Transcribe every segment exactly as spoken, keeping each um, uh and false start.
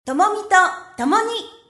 ともみとともに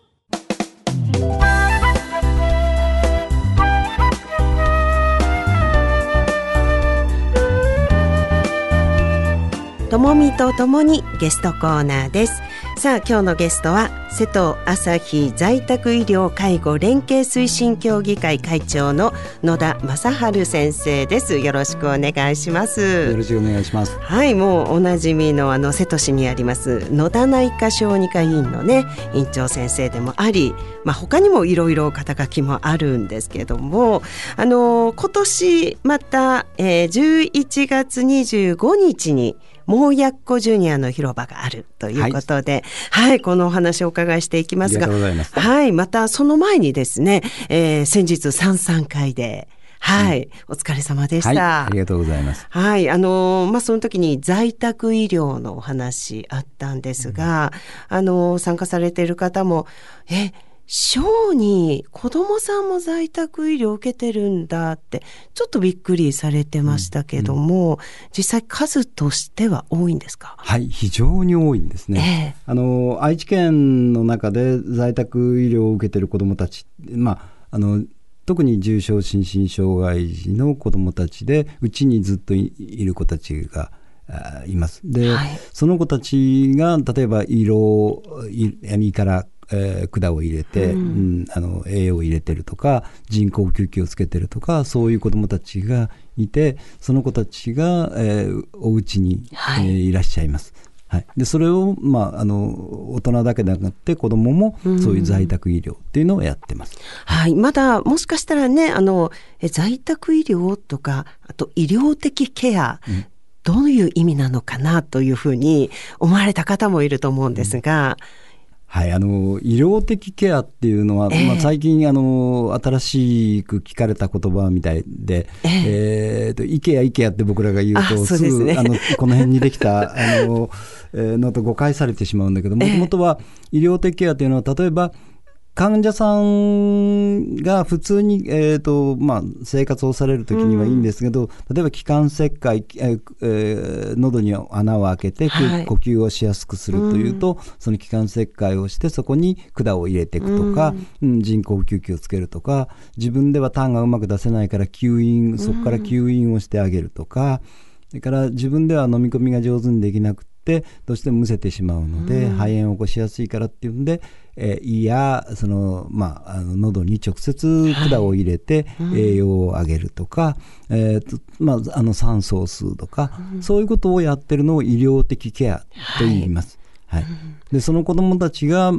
ともみとともにゲストコーナーです。さあ今日のゲストは瀬戸朝日在宅医療介護連携推進協議会会長の野田正治先生です。よろしくお願いします。 よろしくお願いします。 はい、もうおなじみのあの瀬戸市にあります野田内科小児科医院のね院長先生でもあり、まあ、他にもいろいろ肩書きもあるんですけども、あの今年また、えー、じゅういちがつにじゅうごにちにもうやっこジュニアの広場があるということで、はい、はい、このお話をお伺いしていきますが、 ありがとうございます。 はい、またその前にですね、えー、先日さんさん会で、はい、うん、お疲れ様でした。 はい、ありがとうございます。 はい、あのー、まあ、その時に在宅医療のお話あったんですが、うん、あのー、参加されている方も、え、小児子どもさんも在宅医療を受けてるんだってちょっとびっくりされてましたけども、うんうん、実際数としては多いんですか？ はい、非常に多いんですね、えー、あの愛知県の中で在宅医療を受けてる子どもたち、まあ、あの特に重症心身障害児の子どもたちでうちにずっと い, いる子たちがいます。で、はい、その子たちが例えば胃ろう胃からえー、管を入れて、うんうん、あの栄養を入れてるとか人工呼吸器をつけてるとかそういう子どもたちがいて、その子たちが、えー、お家に、はいえー、いらっしゃいます、はい、でそれを、まあ、あの大人だけでなくて子どももそういう在宅医療っていうのをやってます、 うんはい、まだもしかしたらねあのえ在宅医療とかあと医療的ケア、うん、どういう意味なのかなというふうに思われた方もいると思うんですが、うんはい、あの医療的ケアっていうのは、えーまあ、最近あの新しく聞かれた言葉みたいで、えーえー、とイケアイケアって僕らが言うとすぐ、ね、あのこの辺にできたあの、えー、のと誤解されてしまうんだけど、もともとは医療的ケアというのは例えば患者さんが普通に、えーとまあ、生活をされるときにはいいんですけど、うん、例えば気管切開、えーえー、喉に穴を開けて、はい、呼吸をしやすくするというと、うん、その気管切開をしてそこに管を入れていくとか、うんうん、人工呼吸器をつけるとか、自分では痰がうまく出せないから吸引、そこから吸引をしてあげるとか、それから自分では飲み込みが上手にできなくてどうしてもむせてしまうので、うん、肺炎を起こしやすいからっていうんで、えー、胃やその、まあ、あの喉に直接管を入れて栄養を上げるとか、はいうんえーとまあ、あの酸素を吸うとか、うん、そういうことをやってるのを医療的ケアと言います、はいはい、でその子どもたちが、うん、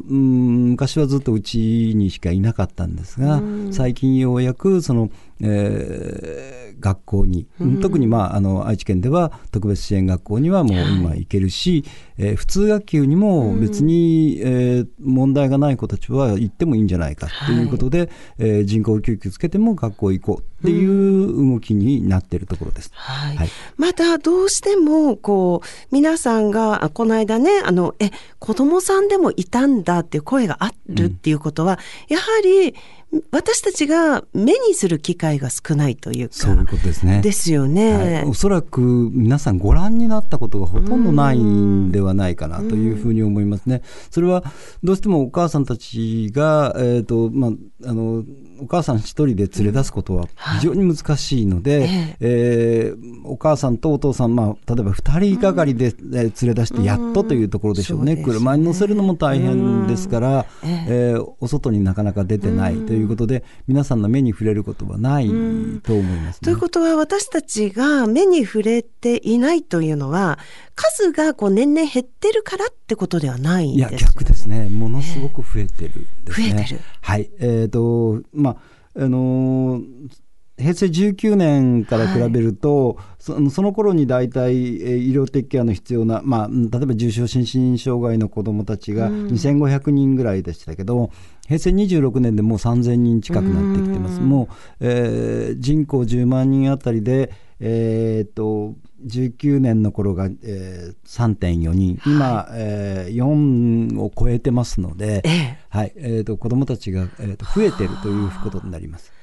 昔はずっとうちにしかいなかったんですが、うん、最近ようやくその、えー学校に、うん、特に、まあ、あの愛知県では特別支援学校にはもう今行けるし、はいえー、普通学級にも別に、うんえー、問題がない子たちは行ってもいいんじゃないかということで、はいえー、人工呼吸器つけても学校行こうっていう動きになっているところです、 はいはい、またどうしてもこう皆さんがこの間ねあのえ子どもさんでもいたんだっていう声があるっていうことは、うん、やはり私たちが目にする機会が少ないというか、 そういうことですね。 ですよね、 はい、おそらく皆さんご覧になったことがほとんどないんではないかなというふうに思いますね。それはどうしてもお母さんたちが、えーとまあ、あのお母さん一人で連れ出すことは非常に難しいので、うんはいええー、お母さんとお父さん、まあ、例えばふたりがかりで連れ出してやっとというところでしょうね。うん、車に乗せるのも大変ですから、うんえー、お外になかなか出てないというということで皆さんの目に触れることはないと思います、ね、 ということは私たちが目に触れていないというのは数がこう年々減ってるからってことではないんですよね。 いや逆ですね。ものすごく増えてるですね。 増えてる。 はいえーとまああのーへいせいじゅうきゅうねんから比べると、はい、そ, のその頃に大体医療的ケアの必要な、まあ、例えば重症心身障害の子どもたちがにせんごひゃくにんぐらいでしたけど、うん、へいせいにじゅうろくねんでもうさんぜんにん近くなってきてます。もう、えー、人口じゅうまんにんあたりで、えー、とじゅうきゅうねんの頃が、えー、さんてんよにん今、はいえー、よんを超えてますので、ええはいえー、と子どもたちが、えー、と増えてるということになります。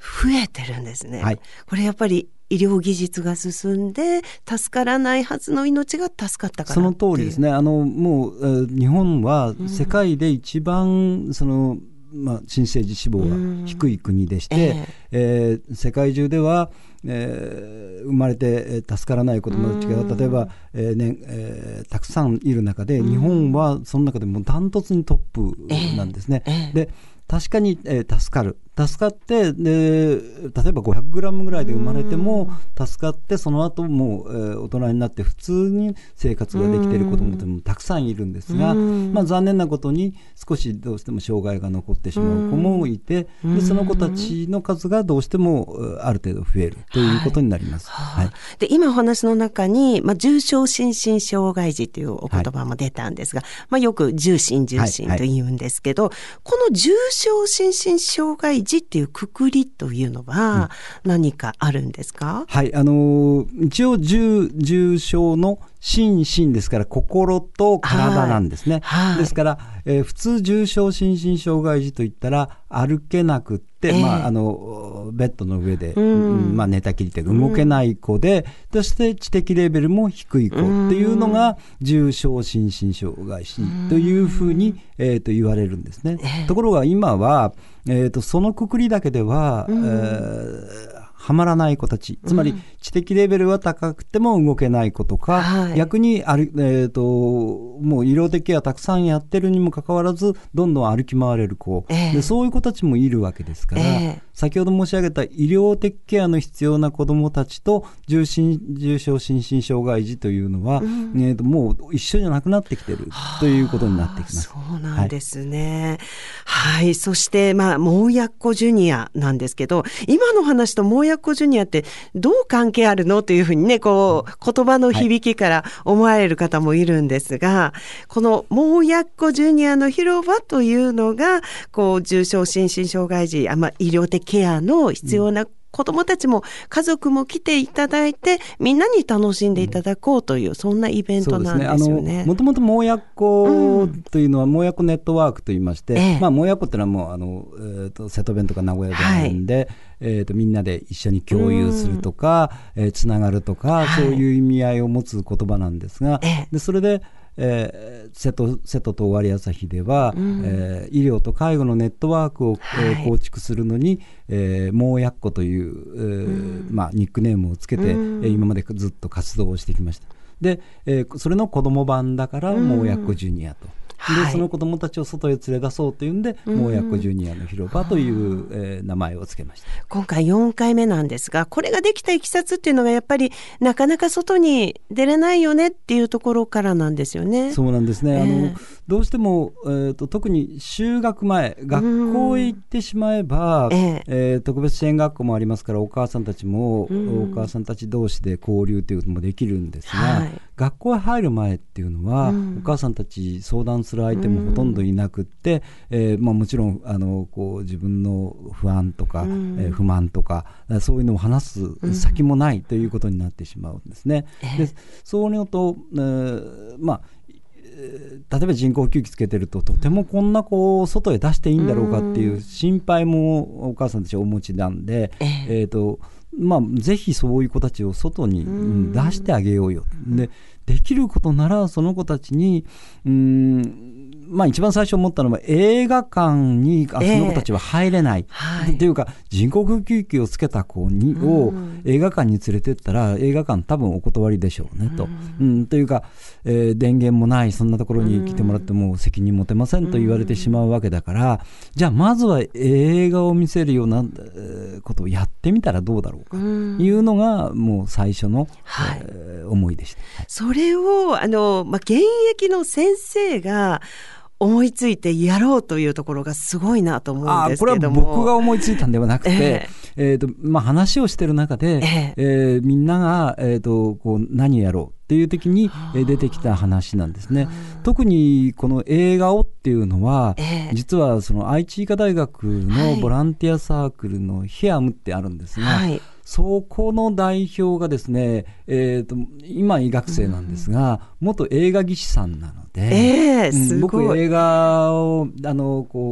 増えてるんですね。 はい、 これやっぱり医療技術が進んで助からないはずの命が助かったからっていう。 その通りですね。あのもう、えー、日本は世界で一番その、まあ、新生児死亡が低い国でして、えーえー、世界中では、えー、生まれて助からない子どもたちが例えば、えーねえー、たくさんいる中で日本はその中でもダントツにトップなんですね。えーえー、で確かに、えー、助かる助かってで例えばごひゃくグラムぐらいで生まれても助かってその後もう、えー、大人になって普通に生活ができている子どもたちもたくさんいるんですが、まあ、残念なことに少しどうしても障害が残ってしまう子もいてでその子たちの数がどうしてもある程度増えるということになります。 はいはい、で今お話の中に、まあ、重症心身障害児というお言葉も出たんですが、はいまあ、よく重心重心と言うんですけど、はいはい、この重症心身障害児っていうくくりというのは何かあるんですか？ うん、はい、あのー、一応 重, 重症の心身ですから心と体なんですね。はいはい、ですから、えー、普通重症心身障害児といったら歩けなくって、えーまあ、あのベッドの上で、うんまあ、寝たきりで動けない子で、うん、そして知的レベルも低い子っていうのが重症心身障害児というふうに、えー、と言われるんですね。えー、ところが今は、えー、とそのくくりだけでは、うんえーはまらない子たち、つまり知的レベルは高くても動けない子とか、はい、逆にある、えーと、もう医療的ケアたくさんやってるにもかかわらずどんどん歩き回れる子、えー、でそういう子たちもいるわけですから、えー、先ほど申し上げた医療的ケアの必要な子どもたちと重心重症心身障害児というのは、うんえーと、もう一緒じゃなくなってきてるということになってきます。 そうなんですね。はい、はい、そして、まあ、もうやっこジュニアなんですけど、今の話ともうやっこジュニアってどう関係あるのというふうにね、こう言葉の響きから思われる方もいるんですが、はい、このもうやっこジュニアの広場というのがこう重症心身障害児、あ、まあ、医療的ケアの必要な、うん子どもたちも家族も来ていただいてみんなに楽しんでいただこうという、うん、そんなイベントなんですよね。 もともともうやっこというのは、うん、もうやっこネットワークといいまして、ええまあ、もうやっこっていうのはもうあの、えー、と瀬戸弁とか名古屋弁で、はいえー、とみんなで一緒に共有するとか、うんえー、つながるとか、はい、そういう意味合いを持つ言葉なんですが、ええ、でそれでえー、瀬戸、瀬戸と尾張旭では、うんえー、医療と介護のネットワークを、はいえー、構築するのに、えー、もうやっこという、えーうんまあ、ニックネームをつけて、うん、今までずっと活動をしてきました。で、えー、それの子供版だから、うん、もうやっこジュニアと。ではい、その子どもたちを外へ連れ出そうというんで、うん、もうやっこジュニアの広場という、えー、名前をつけました。 今回よんかいめなんですが、これができたいきさつっていうのがやっぱりなかなか外に出れないよねっていうところからなんですよね。 そうなんですね、えー、あのどうしても、えー、と特に就学前学校へ行ってしまえば、うんえーえー、特別支援学校もありますからお母さんたちも、うん、お母さんたち同士で交流ということもできるんですが、はい、学校へ入る前っていうのは、うん、お母さんたち相談する相手もほとんどいなくって、うんえーまあ、もちろんあのこう自分の不安とか、うんえー、不満とかそういうのを話す先もないということになってしまうんですね。うん、でそういうのと、えー、まあ例えば人工呼吸器つけてるととてもこんなこう外へ出していいんだろうかっていう心配もお母さんたちはお持ちなんで、えーえーとまあ、ぜひそういう子たちを外に出してあげようよ。でできることならその子たちにうーんまあ、一番最初思ったのは映画館にあその子たちは入れない、えーはい、というか人工呼吸器をつけた子にを映画館に連れてったら映画館多分お断りでしょうねと、うん、というか、えー、電源もないそんなところに来てもらっても責任持てませんと言われてしまうわけだからじゃあまずは映画を見せるようなことをやってみたらどうだろうかいうのがもう最初の、はいえー、思いでした。 それをあの、まあ、現役の先生が思いついてやろうというところがすごいなと思うんですけども。あ、これは僕が思いついたんではなくて、えーえーとまあ、話をしてる中で、えーえー、みんなが、えーと、こう何やろうっていう時に出てきた話なんですね。特にこの映画をっていうのは、えー、実はその愛知医科大学のボランティアサークルのヒアムってあるんですが、はい、そこの代表がですね、えーと、今医学生なんですが、うん、元映画技師さんなので、 えー、すごい、 うん、僕映画をあのこう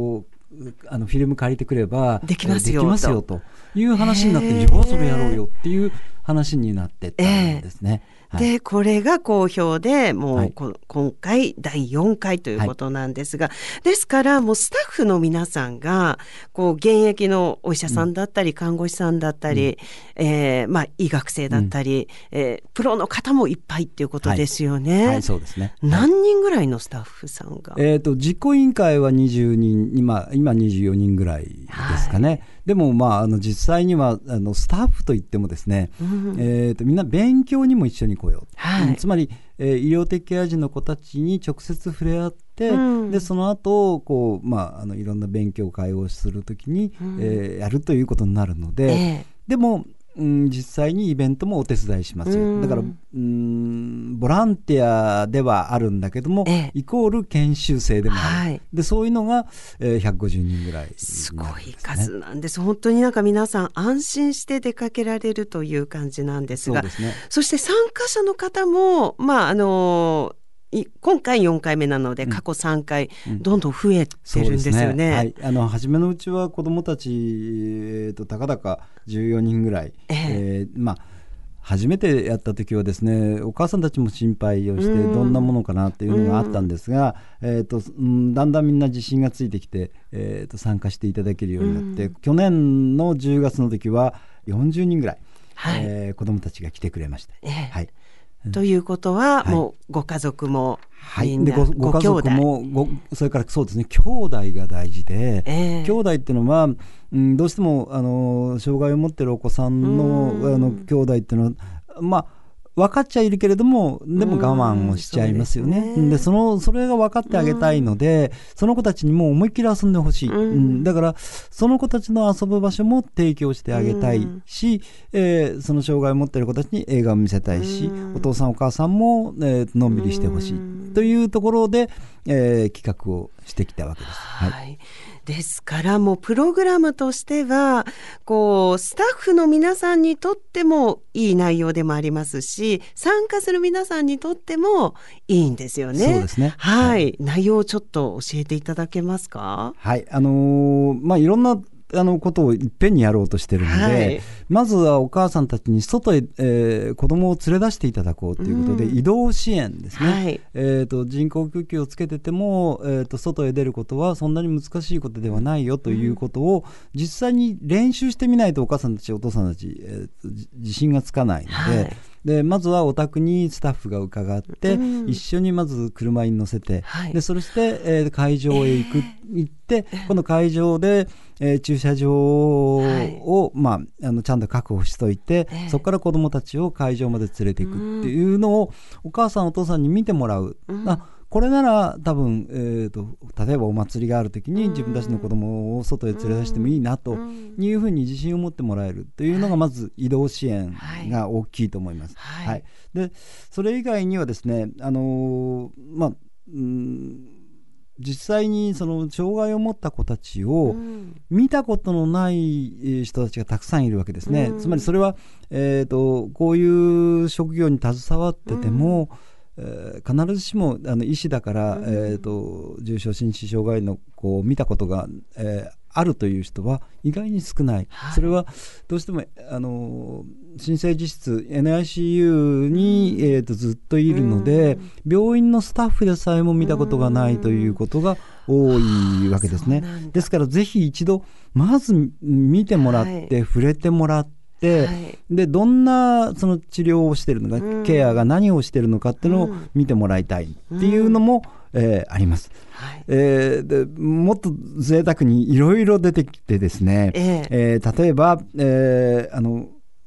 あのフィルム借りてくればできますよ、 できますよという話になって、じゃあそれやろうよっていう話になってったんですね。 はい、でこれが好評でもう、はい、今回だいよんかいということなんですが、はい、ですからもうスタッフの皆さんがこう現役のお医者さんだったり、うん、看護師さんだったり、うんえーまあ、医学生だったり、うんえー、プロの方もいっぱいっていうことですよね。 はいはい、そうですね。 何人ぐらいのスタッフさんが、 えーと、実行委員会はにじゅうにん、今、今にじゅうよにんぐらいですかね。はい、でも、まあ、あの実際にはあのスタッフといってもですね、うんえーと、みんな勉強にも一緒に来よう、はい、つまり、えー、医療的ケア児の子たちに直接触れ合って、うん、でその後こう、まあ、あのいろんな勉強会をするときに、うんえー、やるということになるので、えー、でもうん、実際にイベントもお手伝いしますよ。だからうんボランティアではあるんだけども、ええ、イコール研修生でもある、はい、でそういうのが、えー、ひゃくごじゅうにんぐらい、ね、 すごい数なんです。本当になんか皆さん安心して出かけられるという感じなんですが、 そうですね。そして参加者の方もまああのー今回よんかいめなので過去さんかいどんどん増えてるんですよね。うんねはい、 あの初めのうちは子どもたち、えー、とたかだかじゅうよにんぐらい、えーえーまあ、初めてやった時はですねお母さんたちも心配をしてどんなものかなっていうのがあったんですが、えーとうん、だんだんみんな自信がついてきて、えー、と参加していただけるようになって去年のじゅうがつの時はよんじゅうにんぐらい、はいえー、子どもたちが来てくれました、えーはいということは、はい、もうご家族もみんな、 はい、で ご, ご家族もごそれからそうですね兄弟が大事で、えー、兄弟っていうのは、うん、どうしてもあの障害を持っているお子さん の, あの兄弟っていうのはまあ分かっちゃいるけれどもでも我慢をしちゃいますよね。うん、で そ, のそれが分かってあげたいのでその子たちにも思いっきり遊んでほしい、うん、だからその子たちの遊ぶ場所も提供してあげたいし、えー、その障害を持っている子たちに映画を見せたいしお父さんお母さんも、えー、のんびりしてほしいというところで、えー、企画をしてきたわけです。はい、はいですからもうプログラムとしてはこうスタッフの皆さんにとってもいい内容でもありますし参加する皆さんにとってもいいんですよね。 そうですね、 はいはい、内容をちょっと教えていただけますか。 はいあのーまあ、いろんなあのことをいっぺんにやろうとしているので、はい、まずはお母さんたちに外へ、えー、子供を連れ出していただこうということで、うん、移動支援ですね、はいえー、と人工呼吸をつけてても、えー、と外へ出ることはそんなに難しいことではないよということを、うん、実際に練習してみないとお母さんたちお父さんたち、えー、と自信がつかないので、はいでまずはお宅にスタッフが伺って、うん、一緒にまず車に乗せて、はい、でそして、えー、会場へ行く、えー、行ってこの会場で、えー、駐車場を、はいまあ、あのちゃんと確保しといて、えー、そこから子どもたちを会場まで連れていくっていうのを、うん、お母さんお父さんに見てもらう、うん、あこれなら多分、えーと、例えばお祭りがあるときに自分たちの子供を外へ連れ出してもいいなというふうに自信を持ってもらえるというのがまず移動支援が大きいと思います。はいはい、でそれ以外にはですね、あのーまあうん実際にその障害を持った子たちを見たことのない人たちがたくさんいるわけですね。つまりそれは、えーと、こういう職業に携わってても、えー、必ずしもあの医師だから、うんえー、と重症心身障害の子を見たことが、えー、あるという人は意外に少ない、はい、それはどうしてもあの新生児室 エヌアイシーユー に、うんえー、とずっといるので、うん、病院のスタッフでさえも見たことがないということが多いわけですね。ですからぜひ一度まず見てもらって、はい、触れてもらってで, はい、でどんなその治療をしているのか、うん、ケアが何をしているのかっていうのを見てもらいたいっていうのも、うんえー、あります、はいえー、でもっと贅沢にいろいろ出てきてですね、えーえー、例えば、えー、あの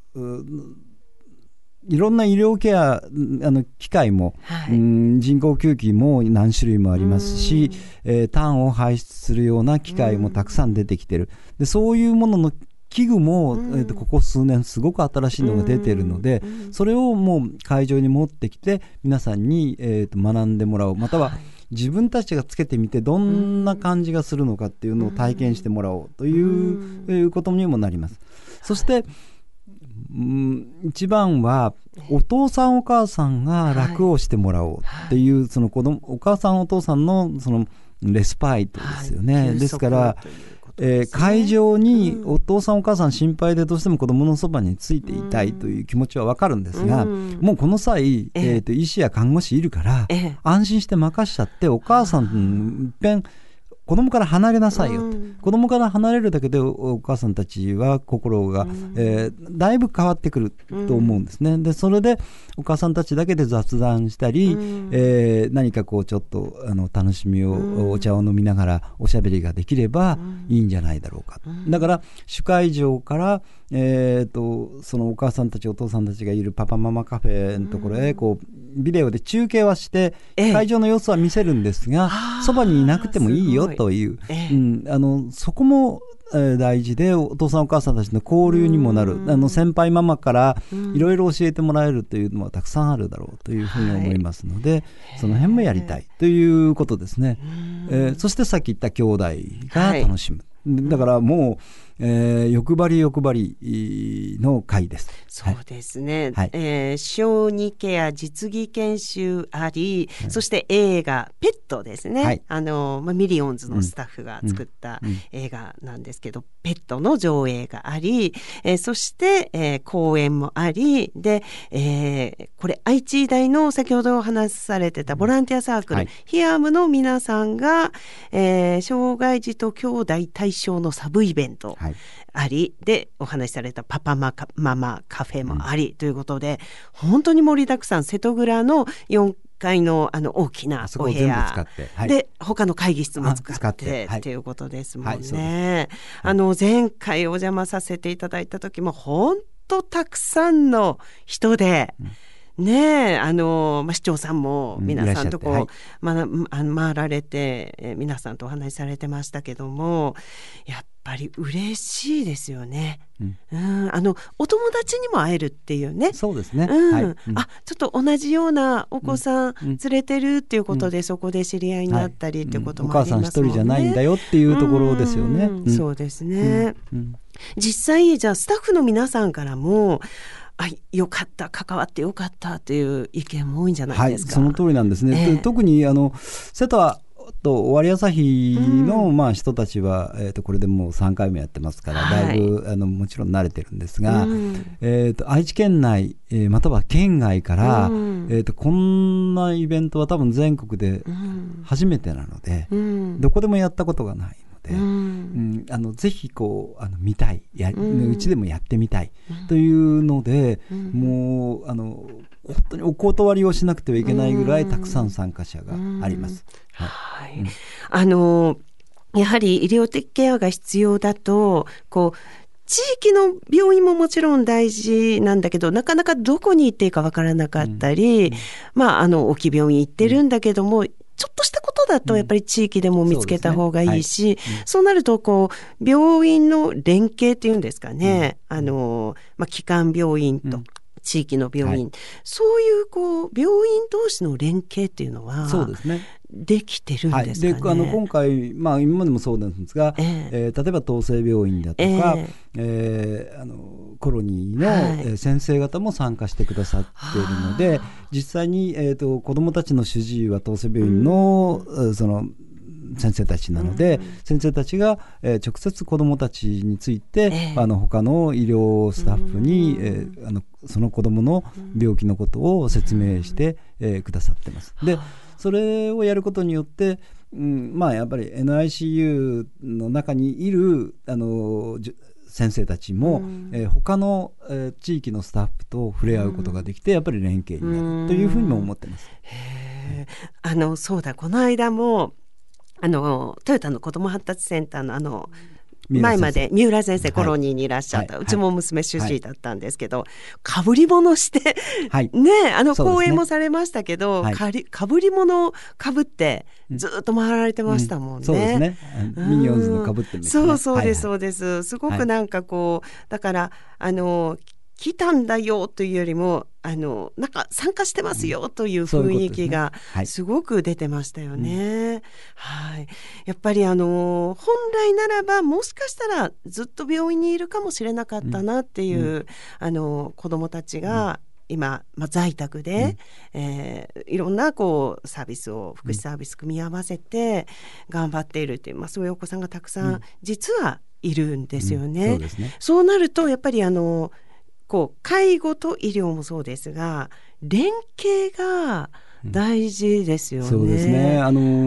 いろんな医療ケアあの機械も、はい、うん人工呼吸器も何種類もありますし、うんえー、痰を排出するような機械もたくさん出てきてる。でそういうものの器具も、うんえー、とここ数年すごく新しいのが出ているので、うん、それをもう会場に持ってきて皆さんに、えー、と学んでもらう、または自分たちがつけてみてどんな感じがするのかっていうのを体験してもらおうという、うん、いうことにもなります。そして、うん、一番はお父さんお母さんが楽をしてもらおうっていう、はい、その子供お母さんお父さんのそのレスパイトですよね、はい、ですからえー、会場にお父さんお母さん心配でどうしても子どものそばについていたいという気持ちは分かるんですが、うん、もうこの際、えー、と医師や看護師いるから、ええ、安心して任しちゃってお母さんいっぺん子供から離れなさいよと、うん、子供から離れるだけで お, お母さんたちは心が、うんえー、だいぶ変わってくると思うんですね。でそれでお母さんたちだけで雑談したり、うんえー、何かこうちょっとあの楽しみを、うん、お茶を飲みながらおしゃべりができればいいんじゃないだろうか、うん、だから主会場から、えー、とそのお母さんたちお父さんたちがいるパパママカフェのところへこうビデオで中継はして会場の様子は見せるんですが、そばにいなくてもいいよという、ええうん、あのそこも大事でお父さんお母さんたちの交流にもなる、あの先輩ママからいろいろ教えてもらえるというのはたくさんあるだろうというふうに思いますので、はい、その辺もやりたいということですね、えー、そしてさっき言った兄弟が楽しむ、はい、だからもうえー、欲張り欲張りの会です。 そうですね、はいえー、小児ケア実技研修あり、はい、そして映画ペットですね、はい、あのまあ、ミリオンズのスタッフが作った映画なんですけど、うんうん、ペットの上映があり、えー、そして、えー、講演もありで、えー、これ愛知医大の先ほどお話しされてたボランティアサークル、はい、ヒアムの皆さんが、えー、障害児と兄弟対象のサブイベント、はいありでお話しされたパパママカフェもあり、うん、ということで本当に盛りだくさん瀬戸倉のよんかい の, あの大きなお部屋で、はい、他の会議室も使って、はい、っていうことですもんね、はい、あの前回お邪魔させていただいた時も本当たくさんの人で、うんねえあのまあ、市長さんも皆さんとこう、うんはいまあ、あの回られて、えー、皆さんとお話しされてましたけどもやっぱり嬉しいですよね、うんうん、あのお友達にも会えるっていうねそうですね、 うんはいうん、 あちょっと同じようなお子さん連れてるっていうことで、うん、そこで知り合いになったりっていうこともありますもんね、 お母さん一人じゃないんだよっていうところですよね、 うんうん、そうですね、うんうん、実際じゃあスタッフの皆さんからもあよかった関わってよかったという意見も多いんじゃないですか。 はい、その通りなんですね、えー、特にあの瀬戸はと終わり朝日の、うんまあ、人たちは、えー、とこれでもうさんかいめやってますから、はい、だいぶあのもちろん慣れてるんですが、うんえー、と愛知県内、えー、または県外から、うんえー、とこんなイベントは多分全国で初めてなので、うん、どこでもやったことがないので、うんうん、あのぜひこうあの見たいや、うん、うちでもやってみたいというので、うん、もうあの本当にお断りをしなくてはいけないぐらいたくさん参加者があります。 はいはいうん、あのやはり医療的ケアが必要だとこう地域の病院ももちろん大事なんだけどなかなかどこに行っていいかわからなかったり、うんうんまあ、あの大きい病院行ってるんだけども、うん、ちょっとしたことだとやっぱり地域でも見つけた方がいいし、うん そうですねはいうん、そうなるとこう病院の連携っていうんですかね、うんあのまあ、基幹病院と、うん地域の病院、はい、そういうこう病院同士の連携っていうのはそうですねできてるんですかね。 はい、であの今回、まあ、今までもそうなんですが、えーえー、例えば東生病院だとか、えーえー、あのコロニーの、はい先生方も参加してくださっているので実際に、えー、と子どもたちの主治医は東生病院の、うん、その先生たちなので、うん、先生たちが、えー、直接子どもたちについて、えー、あの他の医療スタッフに、うんえー、あのその子どもの病気のことを説明して、うんえー、くださってます。でそれをやることによって、うんまあ、やっぱり エヌアイシーユー の中にいるあの先生たちも、うんえー、他の、えー、地域のスタッフと触れ合うことができて、うん、やっぱり連携になるというふうにも思ってます。 へー、あのそうだこの間もあのトヨタの子ども発達センターのあの前まで三浦先生コロニーにいらっしゃった、はい、うちも娘主治医だったんですけど、はい、かぶり物して、はい、ねあの講演もされましたけど、ね、か, かぶり物をかぶってずっと回られてましたもんね、うん、そうですねミニオンズのかぶってますね。 そうそうですそうです、はいはい、すごくなんかこうだからあの来たんだよというよりもあのなんか参加してますよという雰囲気がすごく出てましたよね。うん、はい、やっぱりあの本来ならばもしかしたらずっと病院にいるかもしれなかったなっていう、うん、あの子どもたちが今、まあ、在宅で、うんえー、いろんなこうサービスを福祉サービス組み合わせて頑張っているっていう、まあ、そういうお子さんがたくさん実はいるんですよね。うんうん、そうですね。そうなるとやっぱりあのこう介護と医療もそうですが連携が大事ですよね。 そうですね。あの、うん、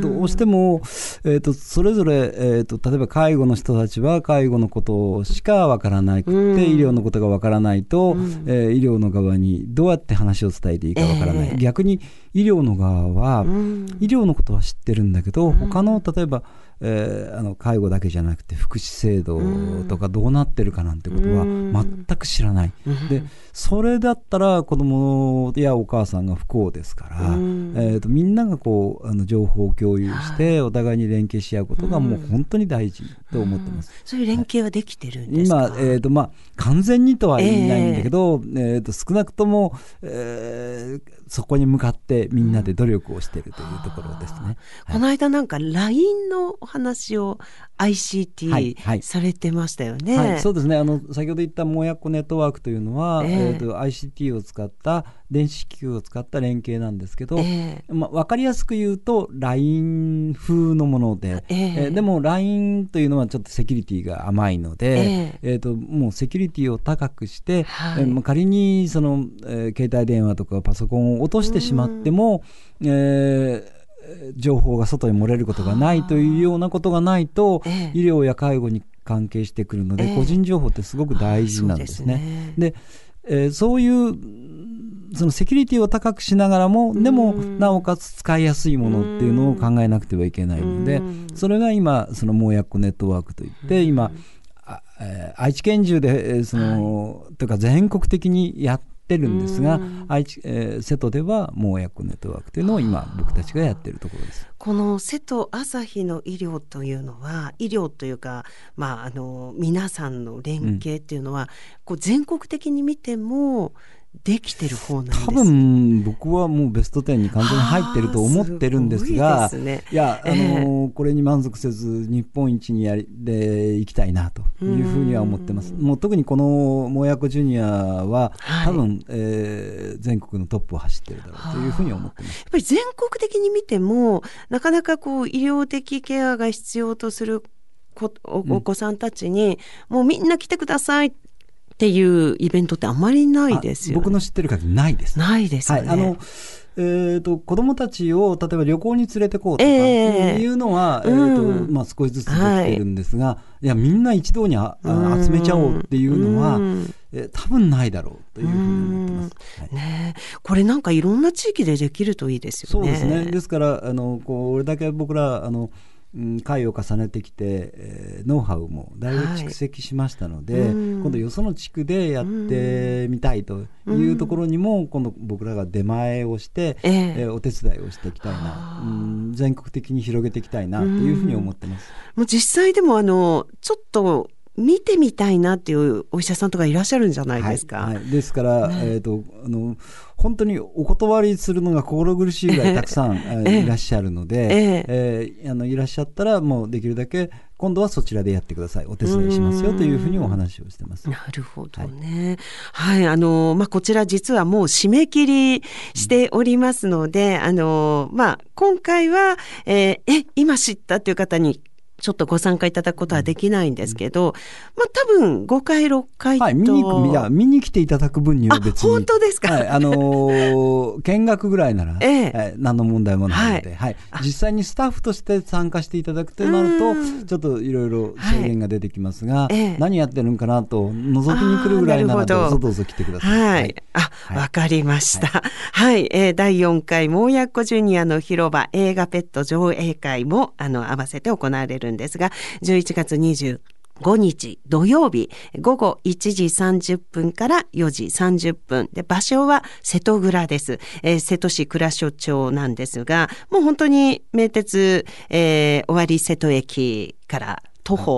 どうしても、えーと、それぞれ、えーと、例えば介護の人たちは介護のことしかわからなくて、うん、医療のことがわからないと、うんえー、医療の側にどうやって話を伝えていいかわからない。えー、逆に医療の側は、うん、医療のことは知ってるんだけど、うん、他の例えばえー、あの介護だけじゃなくて福祉制度とかどうなってるかなんてことは全く知らない、うん、でそれだったら子供やお母さんが不幸ですから、うんえー、とみんながこうあの情報を共有してお互いに連携し合うことがもう本当に大事と思ってます、 うん、そういう連携はできてるんですか？ 今、えーとまあ、完全にとは言えないんだけど、えーえー、と少なくとも、えー、そこに向かってみんなで努力をしているというところですね、うんはい、 この間なんか ライン の話を アイシーティー されてましたよね。 はいはい、そうですね。あの先ほど言ったもやっこネットワークというのは、えーえー、と アイシーティー を使った電子機器を使った連携なんですけど、えーまあ、分かりやすく言うと ライン 風のもので、えーえー、でも ライン というのはちょっとセキュリティが甘いので、えーえー、ともうセキュリティを高くして、はいえー、仮にその、えー、携帯電話とかパソコンを落としてしまっても、えー情報が外に漏れることがないというようなことがないと、ええ、医療や介護に関係してくるので、ええ、個人情報ってすごく大事なんですね。で、えー、そういうそのセキュリティを高くしながらもでもなおかつ使いやすいものっていうのを考えなくてはいけないので、それが今そのもやっこネットワークといって今あ、えー、愛知県中でその、はい、というか全国的にやっててるんですが、愛知、えー、瀬戸ではもうやっこネットワークというのを今僕たちがやっているところです。 この瀬戸朝日の医療というのは医療というか、まあ、あの皆さんの連携っていうのは、うん、こう全国的に見てもできてる方なんです。 多分僕はもうベストじゅうに完全に入ってると思ってるんですが、すごいですね。いや、あのーえー、これに満足せず日本一にやりでいきたいなというふうには思ってます。もう特にこのもやこジュニアは、はい、多分、えー、全国のトップを走ってるだろうというふうに思ってます。 やっぱり全国的に見てもなかなかこう医療的ケアが必要とする お, お子さんたちに、うん、もうみんな来てくださいっていうイベントってあまりないですよね。 僕の知ってる限りないです。 ないですよね。 はい、あのえー、と子どもたちを例えば旅行に連れてこうとかいうのは、えーえーとまあ、少しずつできてるんですが、はい、いやみんな一堂にああ集めちゃおうっていうのは、えー、多分ないだろうというふうに思ってます、はいね、これなんかいろんな地域でできるといいですよね。 そうですね。ですからあのこれだけ僕らあの回を重ねてきて、えー、ノウハウもだいぶ蓄積しましたので、はい、今度よその地区でやってみたいというところにも今度僕らが出前をして、えーえー、お手伝いをしていきたいな、うん全国的に広げていきたいなというふうに思ってます。 もう実際でもあのちょっと見てみたいなっていうお医者さんとかいらっしゃるんじゃないですか。 はいはい、ですから、ねえーと、あの本当にお断りするのが心苦しいぐらいたくさん、えー、いらっしゃるので、えーえー、あのいらっしゃったらもうできるだけ今度はそちらでやってください、お手伝いしますよというふうにお話をしてます。 なるほどね。はい、はい、あのまあ、こちら実はもう締め切りしておりますので、うん、あのまあ、今回は、えー、え今知ったという方にちょっとご参加いただくことはできないんですけど、まあ多分ごかいろっかいと、はい、 見にいや見に来ていただく分には別に、 あ本当ですか、 はい、あのー、見学ぐらいなら、えええー、何の問題もないので、はいはい、実際にスタッフとして参加していただくとなるとちょっといろいろ制限が出てきますが、はい、何やってるんかなと覗きに来るぐらいならどうぞどうぞ来てください。 はい、はい、あ、はい、わかりました。はい、はい、えー、だいよんかいもうやっこジュニアの広場映画ペット上映会もあの合わせて行われるんですが、じゅういちがつにじゅうごにち土曜日ごごいちじさんじゅっぷんからよじさんじゅっぷんで、場所は瀬戸倉です、えー、瀬戸市倉所町なんですが、もう本当に名鉄、えー、尾張瀬戸駅から徒歩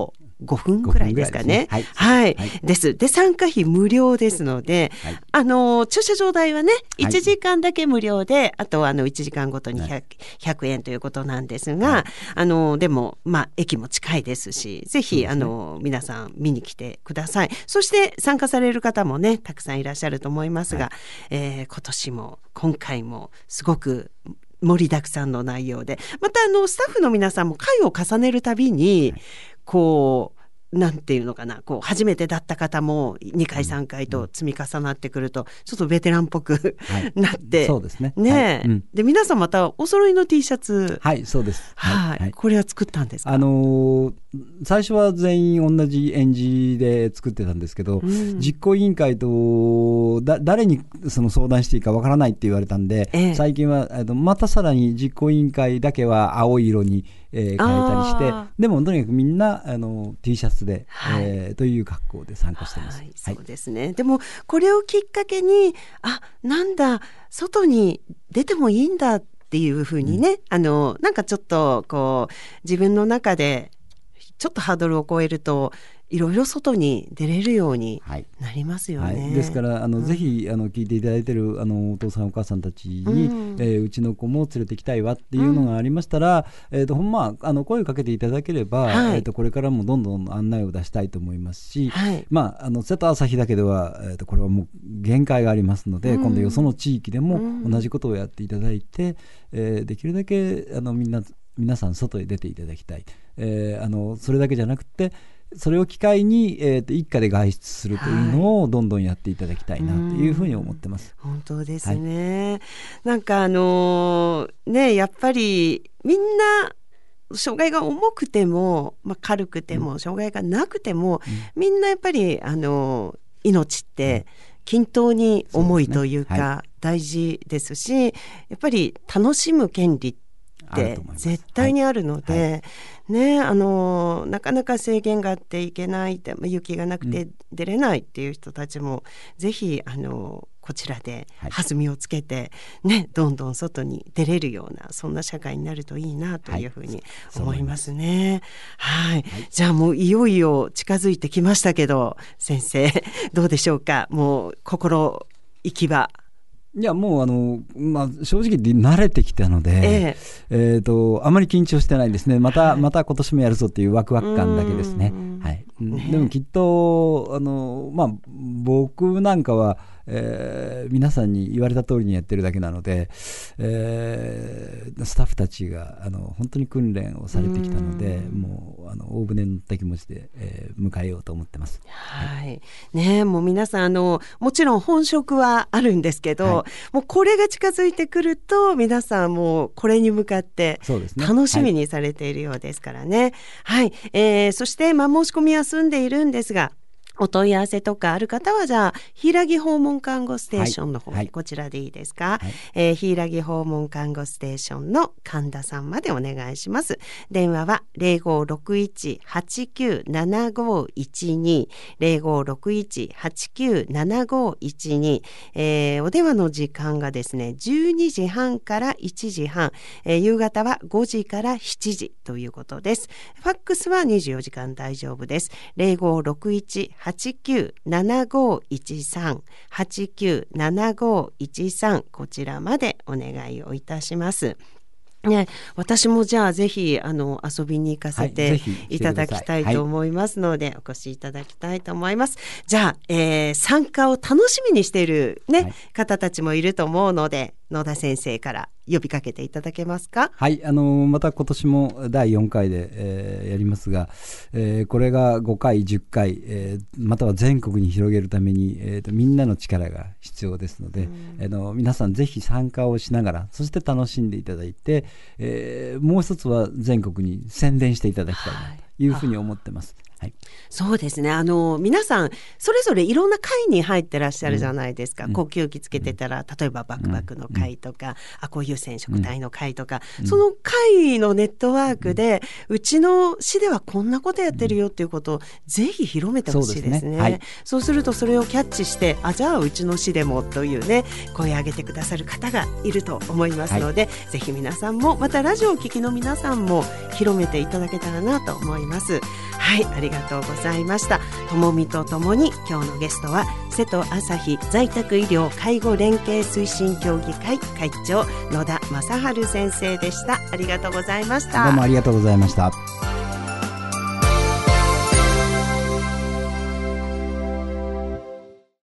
ごふんくらいですかね。 はい、 はい、はい、ですで参加費無料ですので、はい、あの駐車場代はねいちじかんだけ無料で、はい、あとはあのいちじかんごとに ひゃく, ひゃくえんということなんですが、はい、あのでも、まあ、駅も近いですし、ぜひ、ね、あの皆さん見に来てください。そして参加される方もねたくさんいらっしゃると思いますが、はい、えー、今年も今回もすごく盛りだくさんの内容で、またあのスタッフの皆さんも回を重ねるたびに、はい、こうなんていうのかな、こう初めてだった方もにかいさんかいと積み重なってくるとちょっとベテランっぽく、はい、なってそうですね。 ね、 はい、うん、 で皆さんまたお揃いの T シャツ、 はいそうです、 はいはい、これは作ったんですか？ あのー、最初は全員同じ演じで作ってたんですけど、うん、実行委員会とだ誰にその相談していいかわからないって言われたんで、ええ、最近はあのまたさらに実行委員会だけは青い色にえー、変えたりして、でもとにかくみんなあの T シャツで、はい、えー、という格好で参加しています。はい、 そうですね。でもこれをきっかけに、あ、なんだ外に出てもいいんだっていうふうにね、うん、あのなんかちょっとこう自分の中でちょっとハードルを超えるといろいろ外に出れるようになりますよね。 はいはい、ですからあの、うん、ぜひあの聞いていただいているあのお父さんお母さんたちに、うんえー、うちの子も連れてきたいわっていうのがありましたら、うんえーとほんまあの声をかけていただければ、はいえーとこれからもどんどん案内を出したいと思いますし、はいまあ、あの瀬戸朝日だけでは、えーとこれはもう限界がありますので、うん、今度よその地域でも同じことをやっていただいて、うんえー、できるだけあのみんな皆さん外へ出ていただきたい、えー、あのそれだけじゃなくてそれを機会に、えー、と一家で外出するというのをどんどんやっていただきたいなというふうに思ってます。 本当ですね、はい、なんかあのー、ねやっぱりみんな障害が重くても、まあ、軽くても、うん、障害がなくても、うん、みんなやっぱりあのー、命って均等に重いというか、うんねはい、大事ですし、やっぱり楽しむ権利って絶対にあるので、はいはいね、あのなかなか制限があっていけないって、雪がなくて出れないっていう人たちも、うん、ぜひあのこちらで弾みをつけて、ね、どんどん外に出れるようなそんな社会になるといいなというふうに思いますね。はい、はい、じゃあもういよいよ近づいてきましたけど、先生どうでしょうか？もう心意気は。 いやもうあの、まあ、正直言って慣れてきたので、えーえー、とあまり緊張してないですね。また、はい、また今年もやるぞっていうワクワク感だけですね。はい、ね、でもきっとあの、まあ、僕なんかは、えー、皆さんに言われた通りにやってるだけなので、えー、スタッフたちがあの本当に訓練をされてきたので、もうあの大船に乗った気持ちで、えー、迎えようと思ってます。 はい、ね、もう皆さんあのもちろん本職はあるんですけど、はい、もうこれが近づいてくると皆さんもうこれに向かって楽しみにされているようですからね。はい、はい、えー、そして、まあ、申し込みは済んでいるんですが、お問い合わせとかある方はじゃあ柊訪問看護ステーションの方、はいはい、こちらでいいですか？はい、えー、柊訪問看護ステーションの神田さんまでお願いします。電話は ゼロごろくいちはちきゅうななごいちに ゼロごろくいちはちきゅうななごいちに、えー、お電話の時間がですねじゅうにじはんからいちじはん、えー、夕方はごじからしちじということです。ファックスはにじゅうよじかん大丈夫です。ゼロごろくいちはちきゅうななごいちさん はちきゅうななごいちさん、こちらまでお願いをいたします。ね、私もじゃあぜひあの遊びに行かせていただきたいと思いますので、はい、お越しいただきたいと思います。じゃあ、えー、参加を楽しみにしている、ねはい、方たちもいると思うので、野田先生から呼びかけていただけますか？ はい、あのまた今年もだいよんかいで、えー、やりますが、えー、これがごかいじゅっかい、えー、または全国に広げるために、えーと、みんなの力が必要ですので、あの皆さんぜひ参加をしながら、そして楽しんでいただいて、えー、もう一つは全国に宣伝していただきたいなというふうに思ってます。はい、 そうですね、あの皆さんそれぞれいろんな会に入ってらっしゃるじゃないですか、うん、呼吸器つけてたら、例えばバクバクの会とか、うん、あこういう染色体の会とか、うん、その会のネットワークで、うん、うちの市ではこんなことやってるよっていうことをぜひ広めてほしいですね。そうですね、はい、そうするとそれをキャッチして、あじゃあうちの市でもというね、声上げてくださる方がいると思いますので、はい、ぜひ皆さんも、またラジオを聴きの皆さんも広めていただけたらなと思います。 はい、ありがとうございました。ともみとともに今日のゲストは瀬戸朝日在宅医療介護連携推進協議会会長野田正治先生でした。ありがとうございました。 どうもありがとうございました。